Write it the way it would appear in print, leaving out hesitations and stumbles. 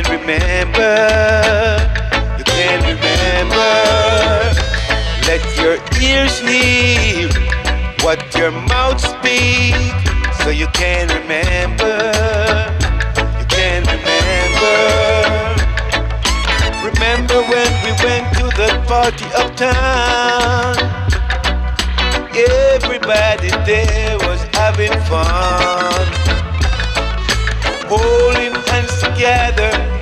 remember. You can remember. Let your ears hear what your mouth speak, so you can remember. You can remember. Remember when we went to that party uptown? Everybody there was having fun, holding hands together,